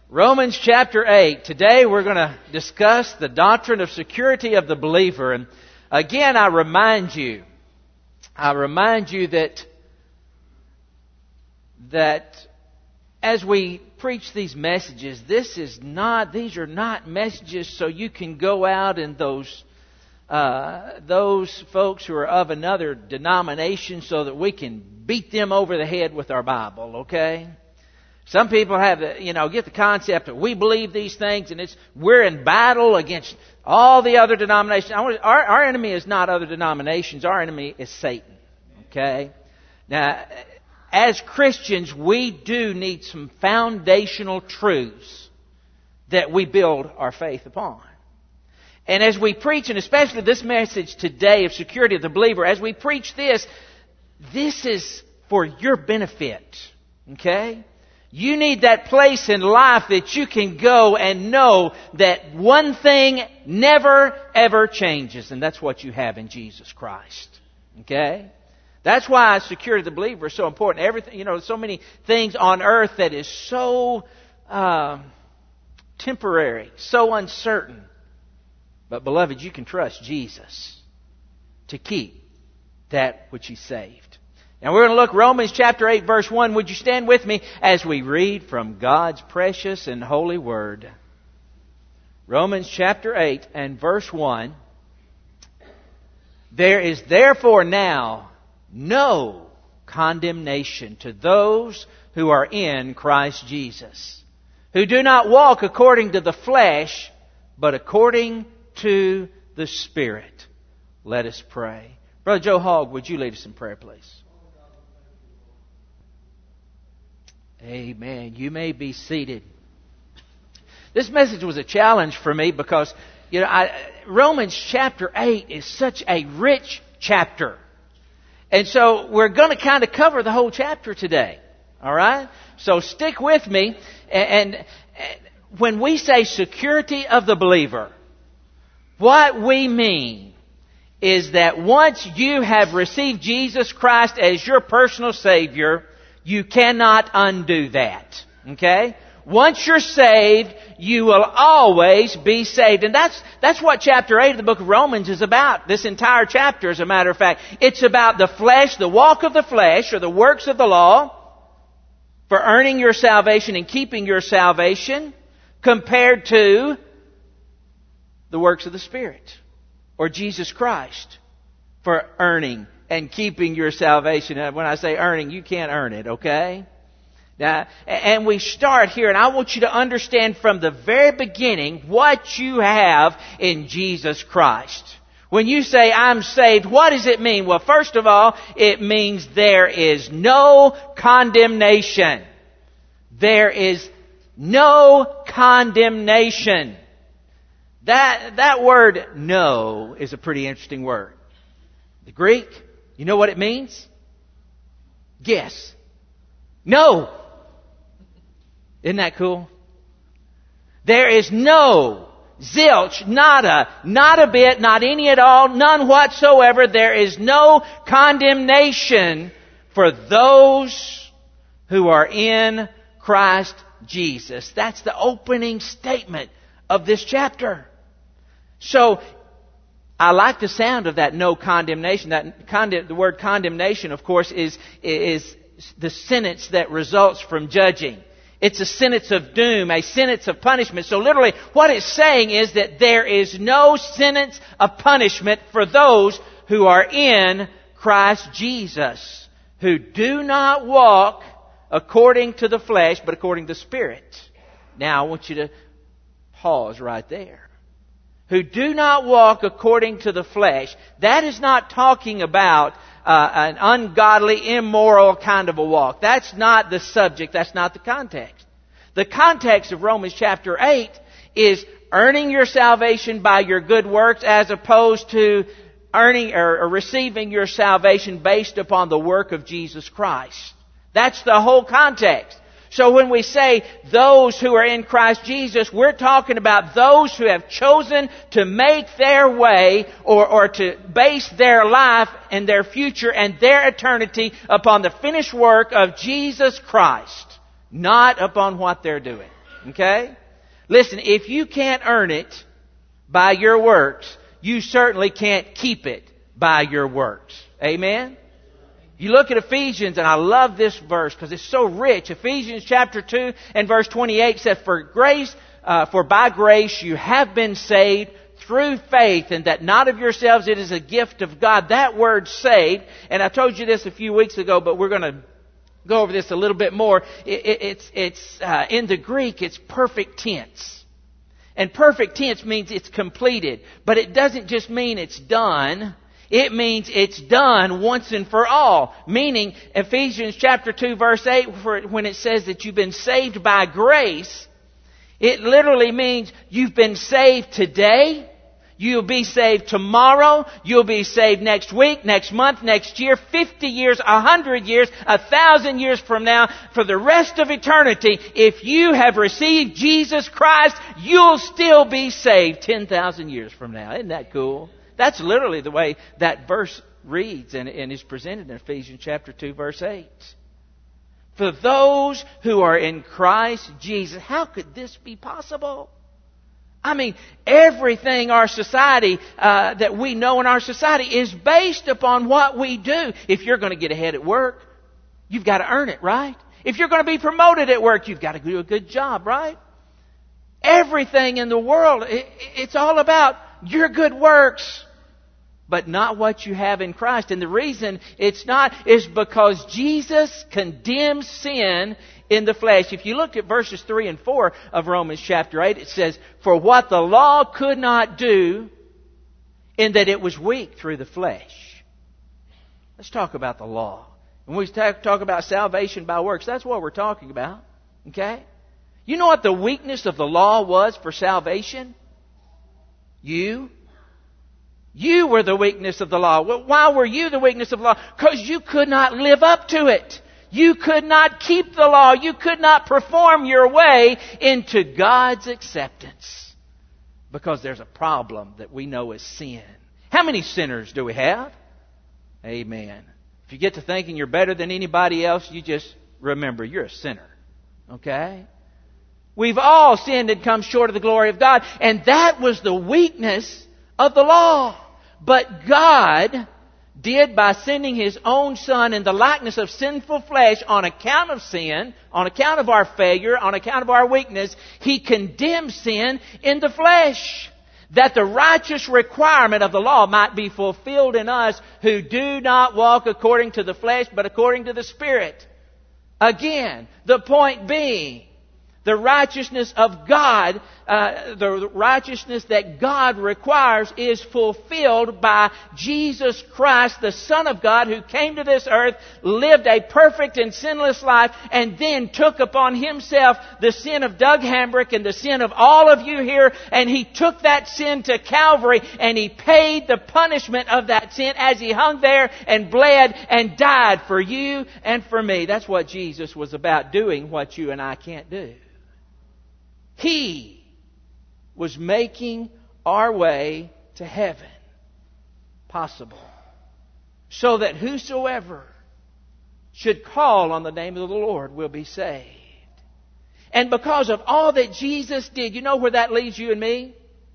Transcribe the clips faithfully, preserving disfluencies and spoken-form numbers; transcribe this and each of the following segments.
Romans chapter eight. Today we're going to discuss the doctrine of security of the believer. And again, I remind you, I remind you that, that as we preach these messages, this is not, these are not messages so you can go out and those, uh, those folks who are of another denomination so that we can beat them over the head with our Bible, okay? Some people have, the, you know, get the concept that we believe these things and it's we're in battle against all the other denominations. Our, our enemy is not other denominations. Our enemy is Satan. Okay? Now, as Christians, we do need some foundational truths that we build our faith upon. And as we preach, and especially this message today of security of the believer, as we preach this, this is for your benefit. Okay? You need that place in life that you can go and know that one thing never, ever changes. And that's what you have in Jesus Christ. Okay? That's why security of the believer is so important. Everything, you know, so many things on earth that is so uh, temporary, so uncertain. But beloved, you can trust Jesus to keep that which He saved. Now we're going to look Romans chapter eight verse one. Would you stand with me as we read from God's precious and holy Word? Romans chapter eight and verse one. There is therefore now no condemnation to those who are in Christ Jesus, who do not walk according to the flesh, but according to the Spirit. Let us pray. Brother Joe Hogg, would you lead us in prayer, please? Amen. You may be seated. This message was a challenge for me because, you know, I, Romans chapter eight is such a rich chapter. And so we're going to kind of cover the whole chapter today. All right? So stick with me. And, and when we say security of the believer, what we mean is that once you have received Jesus Christ as your personal Savior, you cannot undo that. Okay? Once you're saved, you will always be saved. And that's that's what chapter eight of the book of Romans is about. This entire chapter, as a matter of fact. It's about the flesh, the walk of the flesh, or the works of the law, for earning your salvation and keeping your salvation, compared to the works of the Spirit, or Jesus Christ, for earning and keeping your salvation. When I say earning, you can't earn it, okay? Now, and we start here, and I want you to understand from the very beginning what you have in Jesus Christ. When you say, I'm saved, what does it mean? Well, first of all, it means there is no condemnation. There is no condemnation. That, that word, no, is a pretty interesting word. The Greek, you know what it means? Guess. No. Isn't that cool? There is no, zilch, nada, not a bit, not any at all, none whatsoever. There is no condemnation for those who are in Christ Jesus. That's the opening statement of this chapter. So, I like the sound of that no condemnation. That condemn, the word condemnation, of course, is, is the sentence that results from judging. It's a sentence of doom, a sentence of punishment. So literally, what it's saying is that there is no sentence of punishment for those who are in Christ Jesus, who do not walk according to the flesh, but according to the Spirit. Now, I want you to pause right there. Who do not walk according to the flesh. That is not talking about uh, an ungodly, immoral kind of a walk. That's not the subject. That's not the context. The context of Romans chapter eight is earning your salvation by your good works as opposed to earning or, or receiving your salvation based upon the work of Jesus Christ. That's the whole context. So when we say those who are in Christ Jesus, we're talking about those who have chosen to make their way or, or to base their life and their future and their eternity upon the finished work of Jesus Christ, not upon what they're doing. Okay? Listen, if you can't earn it by your works, you certainly can't keep it by your works. Amen? You look at Ephesians, and I love this verse because it's so rich. Ephesians chapter two and verse twenty-eight says, For grace, uh, for by grace you have been saved through faith, and that not of yourselves, it is a gift of God. That word saved, and I told you this a few weeks ago, but we're going to go over this a little bit more. It, it, it's it's uh, in the Greek, it's perfect tense. And perfect tense means it's completed. But it doesn't just mean it's done. It means it's done once and for all. Meaning, Ephesians chapter two verse eight, when it says that you've been saved by grace, it literally means you've been saved today. You'll be saved tomorrow. You'll be saved next week, next month, next year, fifty years, a hundred years, a thousand years from now, for the rest of eternity. If you have received Jesus Christ, you'll still be saved ten thousand years from now. Isn't that cool? That's literally the way that verse reads and, and is presented in Ephesians chapter two, verse eight. For those who are in Christ Jesus, how could this be possible? I mean, everything our society, uh, that we know in our society is based upon what we do. If you're going to get ahead at work, you've got to earn it, right? If you're going to be promoted at work, you've got to do a good job, right? Everything in the world, it, it's all about your good works, but not what you have in Christ. And the reason it's not is because Jesus condemns sin in the flesh. If you look at verses three and four of Romans chapter eight, it says, For what the law could not do, in that it was weak through the flesh. Let's talk about the law. When we talk about salvation by works, that's what we're talking about. Okay? You know what the weakness of the law was for salvation? You. You were the weakness of the law. Well, why were you the weakness of the law? Because you could not live up to it. You could not keep the law. You could not perform your way into God's acceptance. Because there's a problem that we know is sin. How many sinners do we have? Amen. If you get to thinking you're better than anybody else, you just remember you're a sinner. Okay? We've all sinned and come short of the glory of God. And that was the weakness of the law. But God did, by sending His own Son in the likeness of sinful flesh on account of sin, on account of our failure, on account of our weakness, He condemned sin in the flesh, that the righteous requirement of the law might be fulfilled in us who do not walk according to the flesh, but according to the Spirit. Again, the point being, the righteousness of God, uh, the righteousness that God requires is fulfilled by Jesus Christ, the Son of God, who came to this earth, lived a perfect and sinless life, and then took upon Himself the sin of Doug Hambrick and the sin of all of you here, and He took that sin to Calvary, and He paid the punishment of that sin as He hung there and bled and died for you and for me. That's what Jesus was about, doing what you and I can't do. He was making our way to heaven possible, so that whosoever should call on the name of the Lord will be saved. And because of all that Jesus did, you know where that leaves you and me?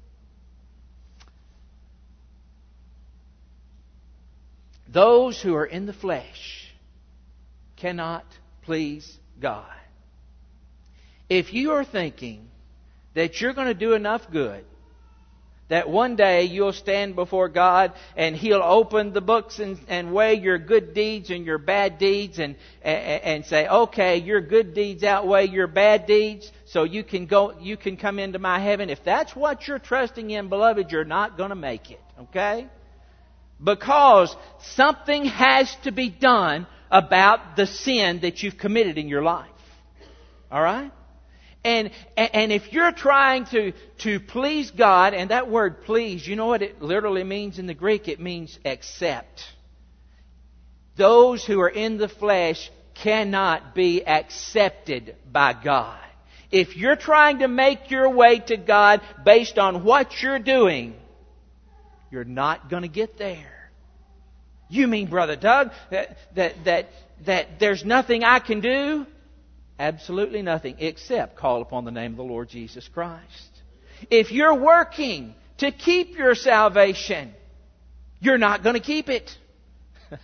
Those who are in the flesh cannot please God. If you are thinking that you're going to do enough good, that one day you'll stand before God and He'll open the books and, and weigh your good deeds and your bad deeds and, and, and say, okay, your good deeds outweigh your bad deeds, so you can go, you can come into my heaven. If that's what you're trusting in, beloved, you're not going to make it. Okay? Because something has to be done about the sin that you've committed in your life. All right? And and if you're trying to, to please God, and that word please, you know what it literally means in the Greek? It means accept. Those who are in the flesh cannot be accepted by God. If you're trying to make your way to God based on what you're doing, you're not going to get there. You mean, Brother Doug, that, that, that, that there's nothing I can do? Absolutely nothing except call upon the name of the Lord Jesus Christ. If you're working to keep your salvation, you're not going to keep it. As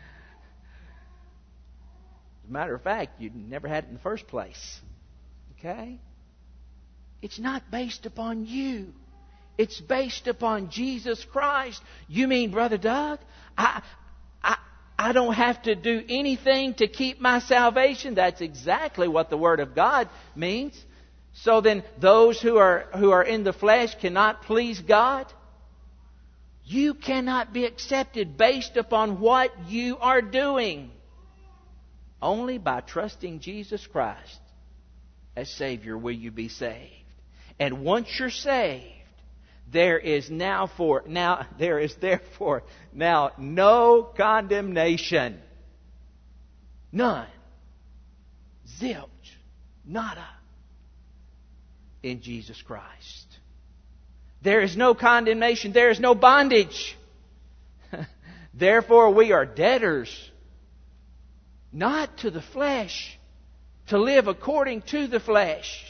a matter of fact, you never had it in the first place. Okay? It's not based upon you. It's based upon Jesus Christ. You mean, Brother Doug, I, I, I don't have to do anything to keep my salvation? That's exactly what the Word of God means. So then those who are, who are in the flesh cannot please God? You cannot be accepted based upon what you are doing. Only by trusting Jesus Christ as Savior will you be saved. And once you're saved, there is now for now there is therefore now no condemnation. None. Zilch. Nada. In Jesus Christ. There is no condemnation. There is no bondage. Therefore we are debtors, not to the flesh, to live according to the flesh.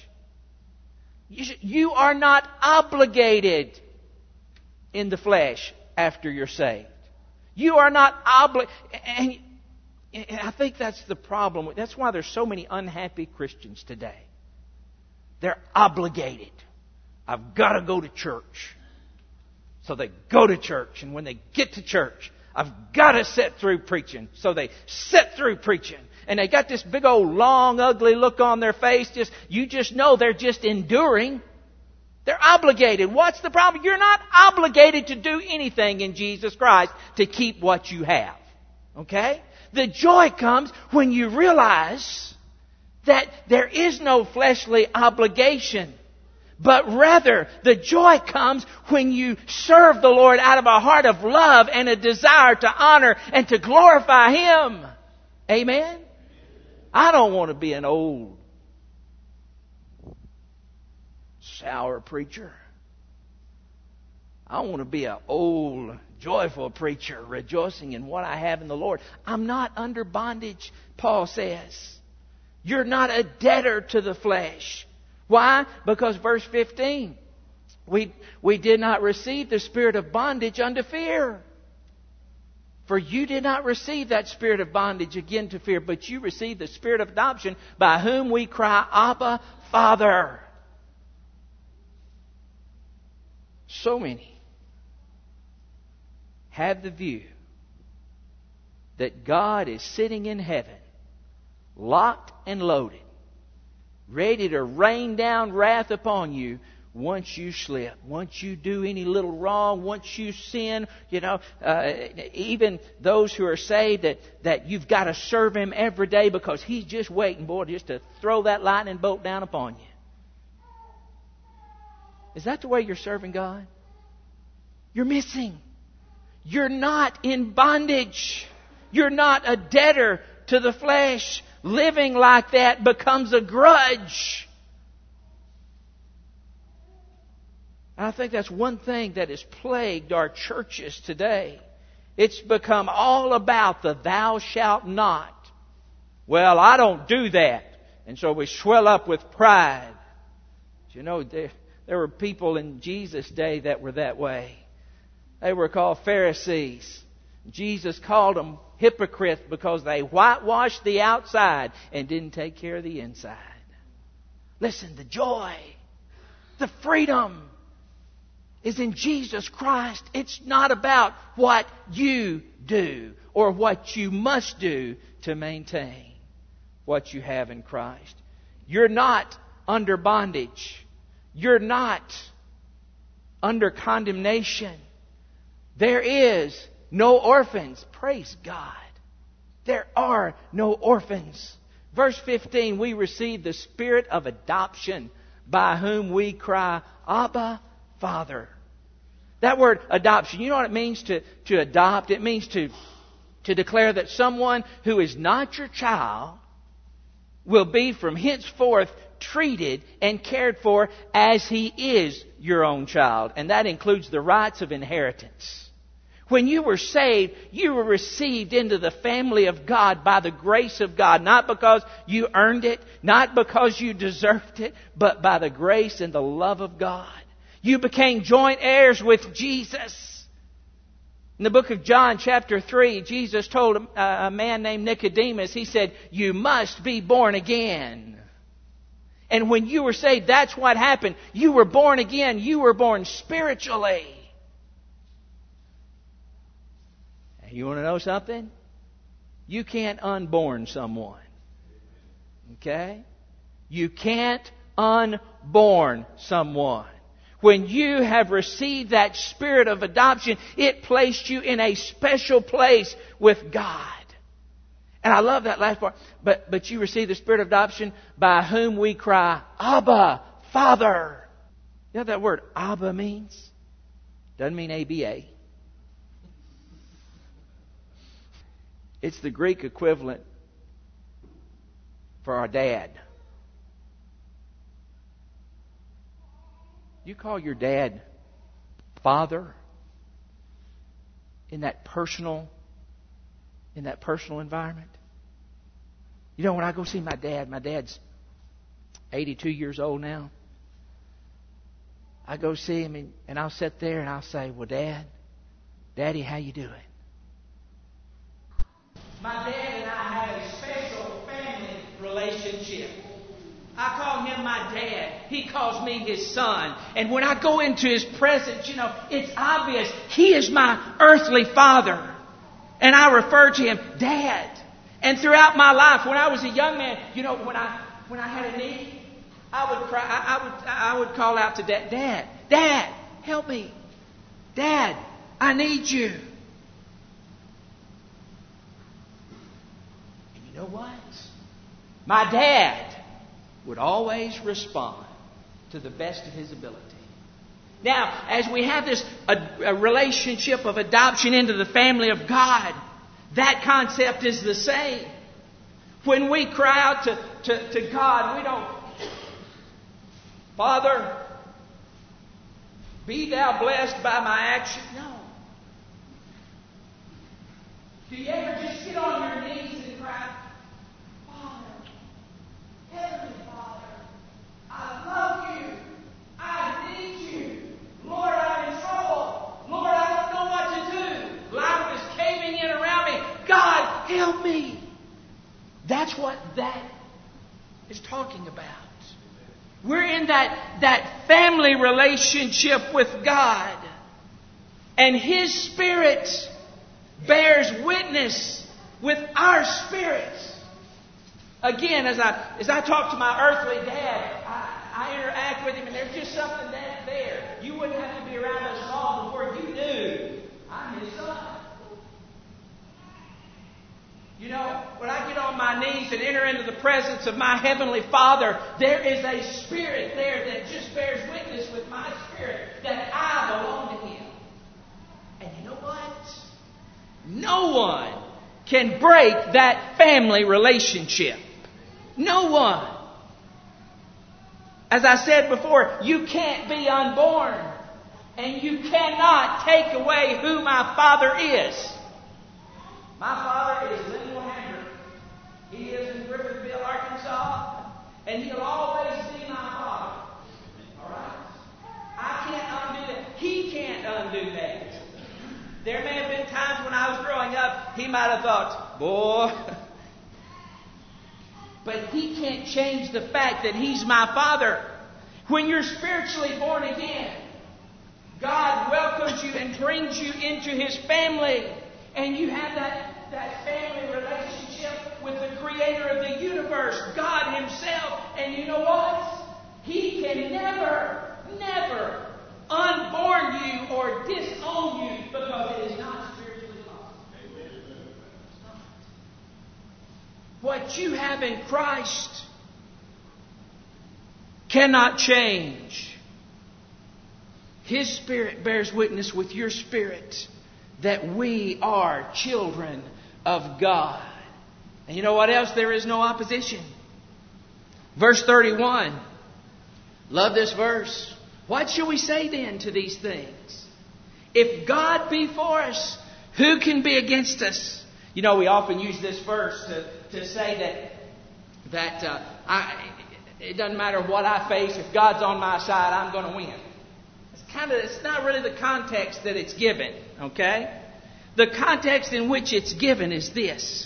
You are not obligated in the flesh after you're saved. You are not obligated. And I think that's the problem. That's why there's so many unhappy Christians today. They're obligated. I've got to go to church. So they go to church. And when they get to church, I've got to sit through preaching. So they sit through preaching. And they got this big old long ugly look on their face. Just you just know they're just enduring. They're obligated. What's the problem? You're not obligated to do anything in Jesus Christ to keep what you have. Okay? The joy comes when you realize that there is no fleshly obligation. But rather, the joy comes when you serve the Lord out of a heart of love and a desire to honor and to glorify Him. Amen? I don't want to be an old, sour preacher. I want to be an old, joyful preacher, rejoicing in what I have in the Lord. I'm not under bondage, Paul says. You're not a debtor to the flesh. Why? Because verse fifteen, we, we did not receive the spirit of bondage unto fear. For you did not receive that spirit of bondage again to fear, but you received the spirit of adoption, by whom we cry, Abba, Father. So many have the view that God is sitting in heaven, locked and loaded, ready to rain down wrath upon you once you slip, once you do any little wrong, once you sin. You know, uh, even those who are saved, that, that you've got to serve Him every day because He's just waiting, boy, just to throw that lightning bolt down upon you. Is that the way you're serving God? You're missing. You're not in bondage. You're not a debtor to the flesh. Living like that becomes a grudge. I think that's one thing that has plagued our churches today. It's become all about the thou shalt not. Well, I don't do that. And so we swell up with pride. But you know, there, there were people in Jesus' day that were that way. They were called Pharisees. Jesus called them hypocrites because they whitewashed the outside and didn't take care of the inside. Listen, the joy, the freedom is in Jesus Christ. It's not about what you do or what you must do to maintain what you have in Christ. You're not under bondage. You're not under condemnation. There is no orphans. Praise God. There are no orphans. Verse fifteen, we receive the spirit of adoption, by whom we cry, Abba, Father. That word adoption, you know what it means to, to adopt? It means to, to declare that someone who is not your child will be from henceforth treated and cared for as he is your own child. And that includes the rights of inheritance. When you were saved, you were received into the family of God by the grace of God. Not because you earned it, not because you deserved it, but by the grace and the love of God. You became joint heirs with Jesus. In the book of John chapter three, Jesus told a, a man named Nicodemus, He said, you must be born again. And when you were saved, that's what happened. You were born again. You were born spiritually. You want to know something? You can't unborn someone. Okay? You can't unborn someone. When you have received that spirit of adoption, it placed you in a special place with God. And I love that last part. But, but you receive the spirit of adoption by whom we cry, Abba, Father. You know what that word Abba means? Doesn't mean A B A. It's the Greek equivalent for our dad. You call your dad Father in that personal, in that personal environment. You know, when I go see my dad, my dad's eighty-two years old now. I go see him and, and I'll sit there and I'll say, well, Dad, Daddy, how you doing? My dad and I have a special family relationship. I call him my dad. He calls me his son. And when I go into his presence, you know, it's obvious he is my earthly father. And I refer to him Dad. And throughout my life, when I was a young man, you know, when I when I had a need, I would cry. I, I would I would call out to Dad, Dad, Dad, help me, Dad, I need you. You know what? My dad would always respond to the best of his ability. Now, as we have this a, a relationship of adoption into the family of God, that concept is the same. When we cry out to, to, to God, we don't, Father, be thou blessed by my action. No. Do you ever just get on your knees and cry, Heavenly Father, I love you. I need you. Lord, I'm in trouble. Lord, I don't know what to do. Life is caving in around me. God, help me. That's what that is talking about. We're in that, that family relationship with God. And His Spirit bears witness with our spirits. Again, as I as I talk to my earthly dad, I, I interact with him, and there's just something that there. You wouldn't have to be around us long before you knew I'm his son. You know, when I get on my knees and enter into the presence of my Heavenly Father, there is a spirit there that just bears witness with my spirit that I belong to Him. And you know what? No one can break that family relationship. No one. As I said before, you can't be unborn. And you cannot take away who my Father is. My Father is Lemuel Hammer. He is in Griffithville, Arkansas. And He'll always be my Father. Alright? I can't undo that. He can't undo that. There may have been times when I was growing up, he might have thought, boy. But He can't change the fact that He's my Father. When you're spiritually born again, God welcomes you and brings you into His family. And you have that, that family relationship with the Creator of the universe, God Himself. And you know what? He can never, never unborn you or disown you because it is not spiritually possible. What you have in Christ cannot change. His Spirit bears witness with your spirit that we are children of God. And you know what else? There is no opposition. Verse thirty-one. Love this verse. What shall we say then to these things? If God be for us, who can be against us? You know, we often use this verse to, to say that, that uh, I, it doesn't matter what I face. If God's on my side, I'm going to win. It's kind of, it's not really the context that it's given, okay? The context in which it's given is this.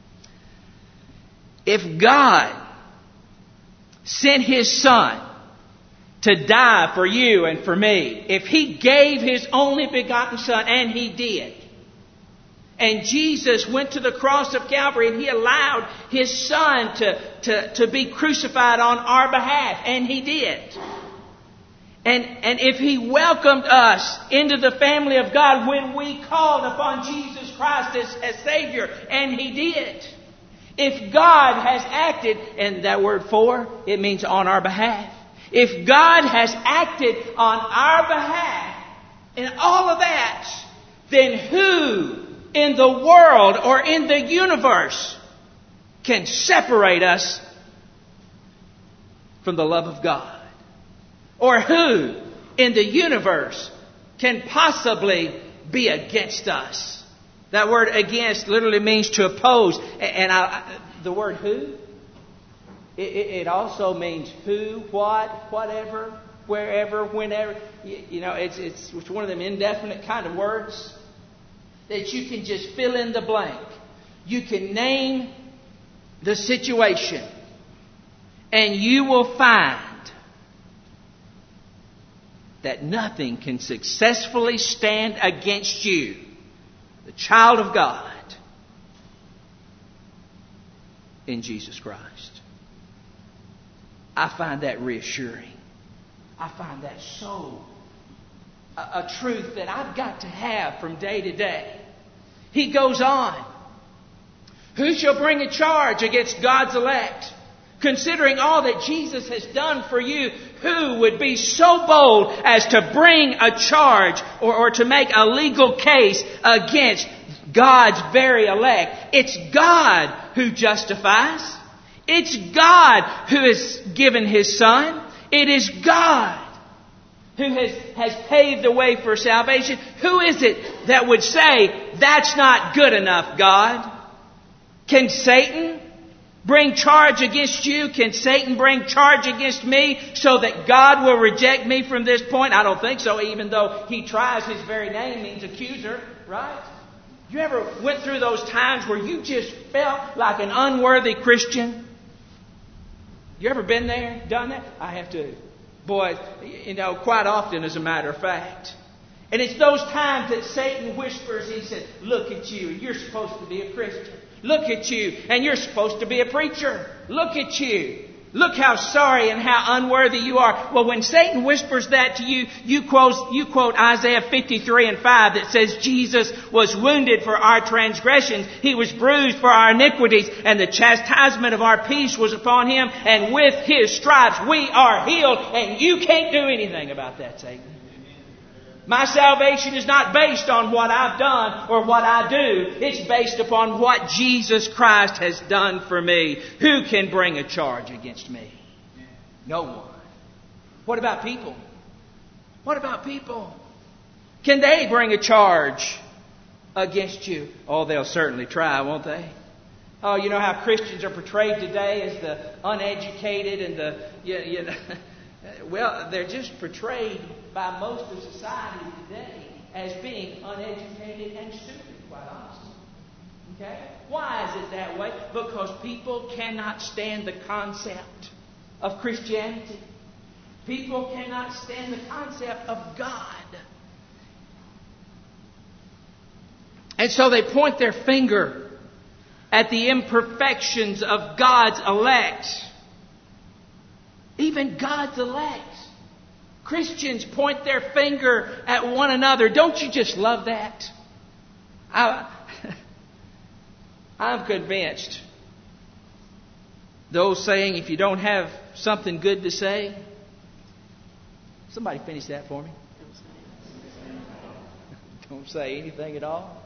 If God sent His Son to die for you and for me, if He gave His only begotten Son, and He did, and Jesus went to the cross of Calvary and He allowed His Son to, to, to be crucified on our behalf, and He did. And, and if He welcomed us into the family of God when we called upon Jesus Christ as, as Savior, and He did. If God has acted, and that word for, it means on our behalf. If God has acted on our behalf in all of that, then who in the world or in the universe can separate us from the love of God? Or who in the universe can possibly be against us? That word against literally means to oppose. And I, the word who, it, it also means who, what, whatever, wherever, whenever. You, you know, it's, it's, it's one of them indefinite kind of words that you can just fill in the blank. You can name the situation, and you will find that nothing can successfully stand against you, the child of God, in Jesus Christ. I find that reassuring. I find that so a, a truth that I've got to have from day to day. He goes on. Who shall bring a charge against God's elect? Considering all that Jesus has done for you, who would be so bold as to bring a charge or, or to make a legal case against God's very elect? It's God who justifies. It's God who has given His Son. It is God who has, has paved the way for salvation. Who is it that would say, that's not good enough, God? Can Satan bring charge against you? Can Satan bring charge against me so that God will reject me from this point? I don't think so, even though he tries. His very name means accuser, right? You ever went through those times where you just felt like an unworthy Christian? You ever been there, done that? I have too. Boy, you know, quite often as a matter of fact. And it's those times that Satan whispers, he says, look at you, you're supposed to be a Christian. Look at you, and you're supposed to be a preacher. Look at you. Look how sorry and how unworthy you are. Well, when Satan whispers that to you, you quote, you quote Isaiah fifty-three and five that says Jesus was wounded for our transgressions. He was bruised for our iniquities, and the chastisement of our peace was upon Him. And with His stripes we are healed. And you can't do anything about that, Satan. My salvation is not based on what I've done or what I do. It's based upon what Jesus Christ has done for me. Who can bring a charge against me? No one. What about people? What about people? Can they bring a charge against you? Oh, they'll certainly try, won't they? Oh, you know how Christians are portrayed today as the uneducated and the... You, you know, well, they're just portrayed by most of society today as being uneducated and stupid, quite honestly. Okay? Why is it that way? Because people cannot stand the concept of Christianity. People cannot stand the concept of God. And so they point their finger at the imperfections of God's elect. Even God's elect. Christians point their finger at one another. Don't you just love that? I, I'm convinced. The old saying, if you don't have something good to say, somebody finish that for me. Don't say anything at all.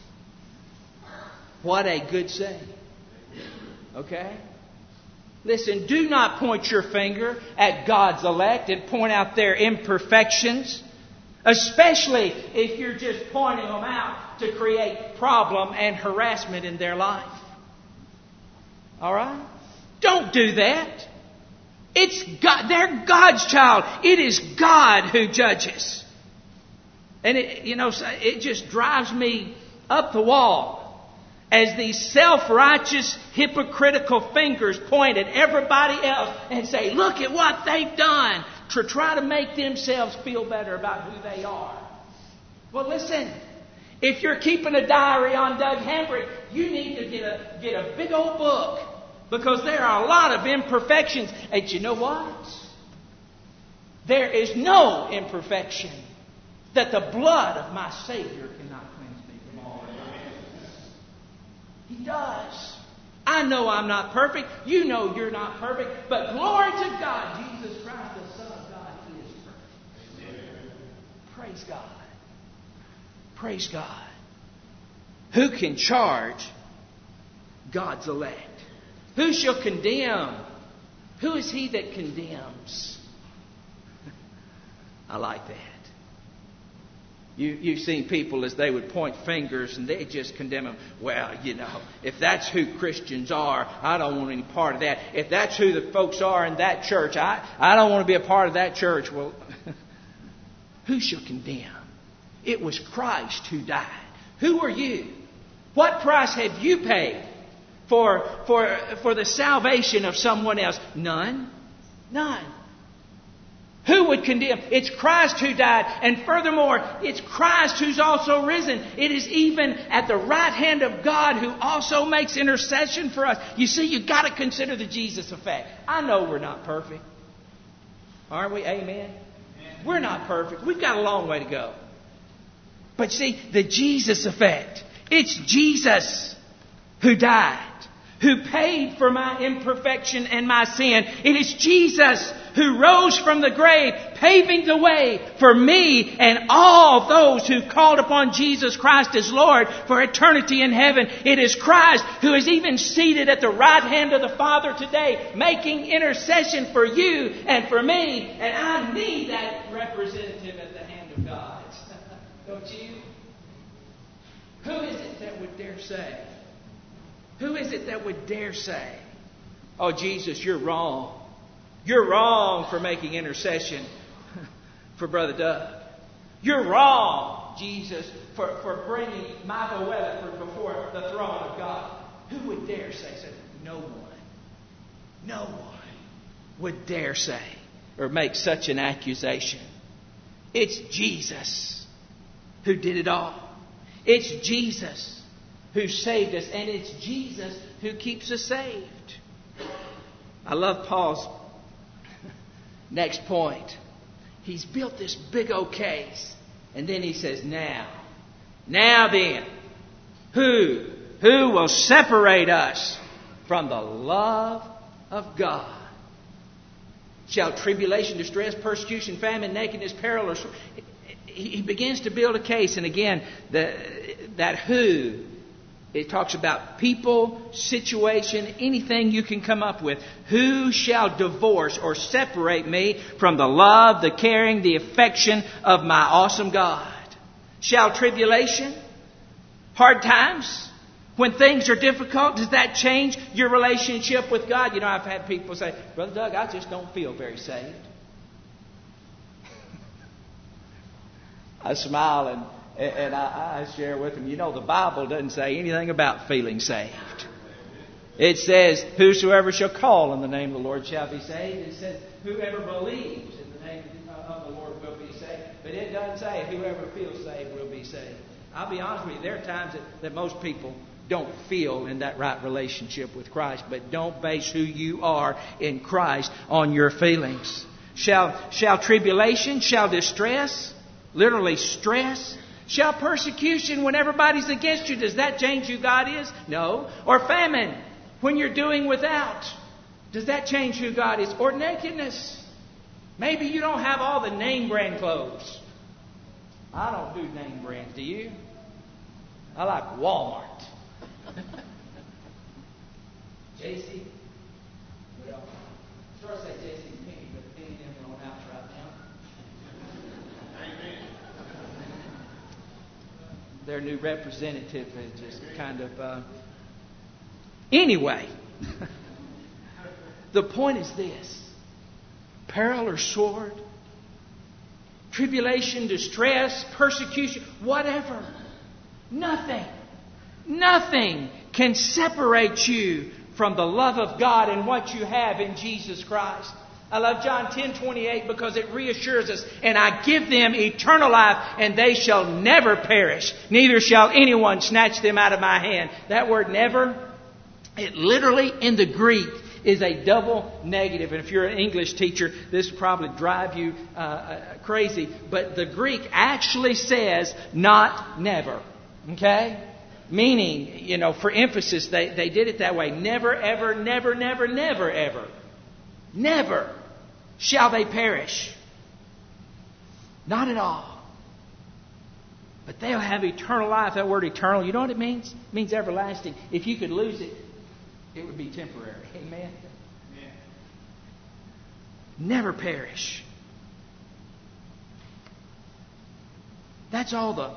What a good saying. Okay? Listen, do not point your finger at God's elect and point out their imperfections. Especially if you're just pointing them out to create problem and harassment in their life. All right? Don't do that. It's God. They're God's child. It is God who judges. And it, you know, it just drives me up the wall as these self-righteous, hypocritical fingers point at everybody else and say, look at what they've done, to try to make themselves feel better about who they are. Well, listen, if you're keeping a diary on Doug Hambrick, you need to get a, get a big old book, because there are a lot of imperfections. And you know what? There is no imperfection that the blood of my Savior cannot cleanse me from all. He does. I know I'm not perfect. You know you're not perfect. But glory to God, Jesus Christ, the Son of God, He is perfect. Praise God. Praise God. Who can charge God's elect? Who shall condemn? Who is He that condemns? I like that. You, you've seen people as they would point fingers and they just condemn them. Well, you know, if that's who Christians are, I don't want any part of that. If that's who the folks are in that church, I, I don't want to be a part of that church. Well, who shall condemn? It was Christ who died. Who are you? What price have you paid for, for, for the salvation of someone else? None. None. Who would condemn? It's Christ who died. And furthermore, it's Christ who's also risen. It is even at the right hand of God who also makes intercession for us. You see, you've got to consider the Jesus effect. I know we're not perfect. Aren't we? Amen? We're not perfect. We've got a long way to go. But see, the Jesus effect. It's Jesus who died, who paid for my imperfection and my sin. It is Jesus who rose from the grave, paving the way for me and all those who called upon Jesus Christ as Lord for eternity in heaven. It is Christ who is even seated at the right hand of the Father today, making intercession for you and for me. And I need that representative at the hand of God. Don't you? Who is it that would dare say? Who is it that would dare say, oh, Jesus, you're wrong. You're wrong for making intercession for Brother Doug. You're wrong, Jesus, for, for bringing Michael Weatherford before the throne of God. Who would dare say so? No one. No one would dare say or make such an accusation. It's Jesus who did it all. It's Jesus who saved us, and it's Jesus who keeps us saved. I love Paul's next point. He's built this big old case, and then he says, now, now then, who, who will separate us from the love of God? Shall tribulation, distress, persecution, famine, nakedness, peril, or... He begins to build a case, and again, the, that who... It talks about people, situation, anything you can come up with. Who shall divorce or separate me from the love, the caring, the affection of my awesome God? Shall tribulation, hard times, when things are difficult, does that change your relationship with God? You know, I've had people say, Brother Doug, I just don't feel very saved. I smile and... And I, I share with them, you know, the Bible doesn't say anything about feeling saved. It says, whosoever shall call on the name of the Lord shall be saved. It says, whoever believes in the name of the Lord will be saved. But it doesn't say, whoever feels saved will be saved. I'll be honest with you, there are times that, that most people don't feel in that right relationship with Christ. But don't base who you are in Christ on your feelings. Shall, shall tribulation, shall distress, literally stress, shall persecution when everybody's against you, does that change who God is? No. Or famine when you're doing without, does that change who God is? Or nakedness. Maybe you don't have all the name brand clothes. I don't do name brands, do you? I like Walmart. J C? Well, sure say J C Penney, but Penny them on out right now. Amen. their new representative is just kind of... Uh... Anyway, the point is this. Peril or sword, tribulation, distress, persecution, whatever. Nothing, nothing can separate you from the love of God and what you have in Jesus Christ. I love John ten twenty-eight because it reassures us, and I give them eternal life, and they shall never perish, neither shall anyone snatch them out of my hand. That word never, it literally in the Greek is a double negative. And if you're an English teacher, this will probably drive you uh, crazy. But the Greek actually says not never. Okay? Meaning, you know, for emphasis, they, they did it that way. Never, ever, never, never, never, ever. Never shall they perish. Not at all. But they'll have eternal life. That word eternal, you know what it means? It means everlasting. If you could lose it, it would be temporary. Amen? Yeah. Never perish. That's all the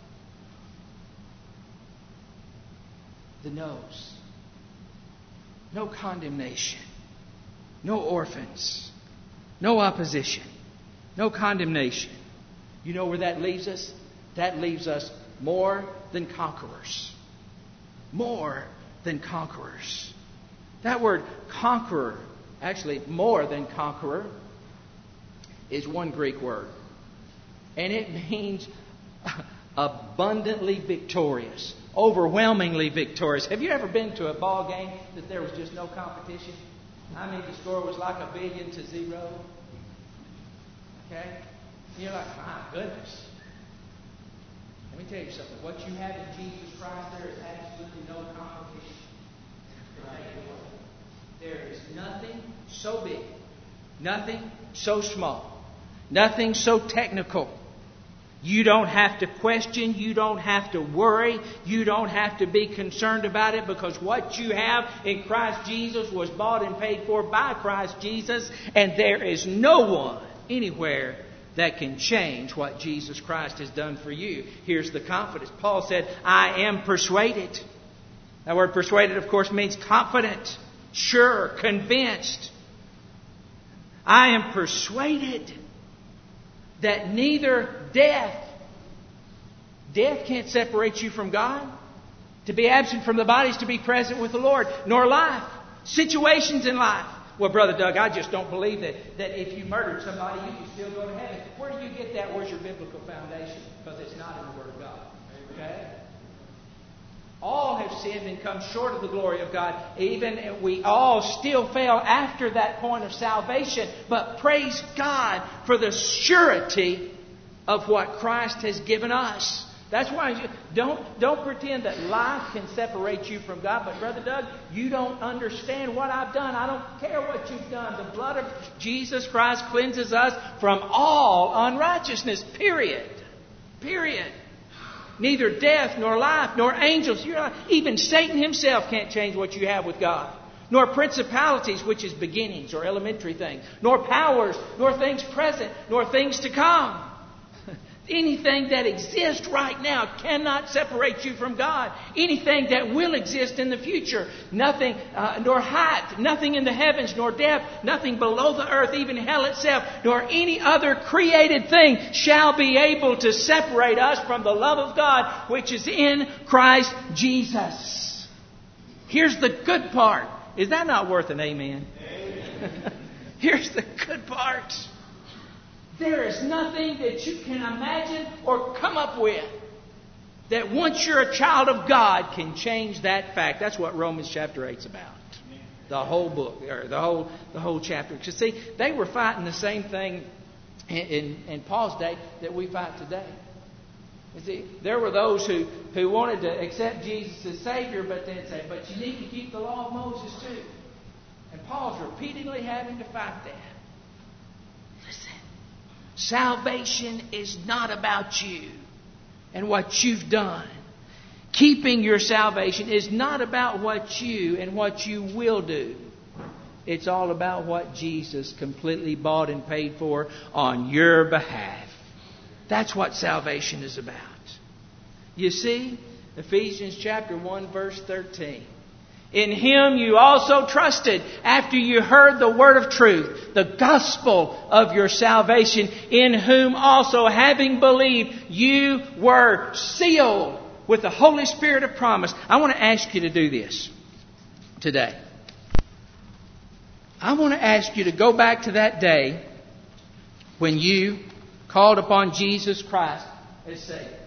the no's. No condemnation. No orphans. No opposition. No condemnation. You know where that leaves us? That leaves us more than conquerors. More than conquerors. That word conqueror, actually more than conqueror, is one Greek word. And it means abundantly victorious. Overwhelmingly victorious. Have you ever been to a ball game that there was just no competition? I mean, the score was like a billion to zero. Okay? You're like, my goodness. Let me tell you something. What you have in Jesus Christ, there is absolutely no competition. There is nothing so big, nothing so small, nothing so technical. You don't have to question. You don't have to worry. You don't have to be concerned about it, because what you have in Christ Jesus was bought and paid for by Christ Jesus. And there is no one anywhere that can change what Jesus Christ has done for you. Here's the confidence. Paul said, I am persuaded. That word persuaded, of course, means confident, sure, convinced. I am persuaded that neither death, death can't separate you from God. To be absent from the body is to be present with the Lord. Nor life, situations in life. Well, Brother Doug, I just don't believe that, that if you murdered somebody, you can still go to heaven. Where do you get that? Where's your biblical foundation? Because it's not in the Word of God. Okay? All have sinned and come short of the glory of God. Even we all still fail after that point of salvation. But praise God for the surety of what Christ has given us. That's why you don't, don't pretend that life can separate you from God. But Brother Doug, you don't understand what I've done. I don't care what you've done. The blood of Jesus Christ cleanses us from all unrighteousness. Period. Period. Neither death, nor life, nor angels. You're not, even Satan himself can't change what you have with God. Nor principalities, which is beginnings or elementary things. Nor powers, nor things present, nor things to come. Anything that exists right now cannot separate you from God. Anything that will exist in the future. Nothing, uh, nor height, nothing in the heavens, nor depth, nothing below the earth, even hell itself, nor any other created thing shall be able to separate us from the love of God, which is in Christ Jesus. Here's the good part. Is that not worth an amen? Amen. Here's the good part. There is nothing that you can imagine or come up with that once you're a child of God can change that fact. That's what Romans chapter eight is about. The whole book, or the whole the whole chapter. Because see, they were fighting the same thing in, in, in Paul's day that we fight today. You see, there were those who, who wanted to accept Jesus as Savior, but they'd say, but you need to keep the law of Moses too. And Paul's repeatedly having to fight that. Salvation is not about you and what you've done. Keeping your salvation is not about what you and what you will do. It's all about what Jesus completely bought and paid for on your behalf. That's what salvation is about. You see, Ephesians chapter one, verse thirteen. In Him you also trusted after you heard the word of truth, the gospel of your salvation, in whom also, having believed, you were sealed with the Holy Spirit of promise. I want to ask you to do this today. I want to ask you to go back to that day when you called upon Jesus Christ as Savior.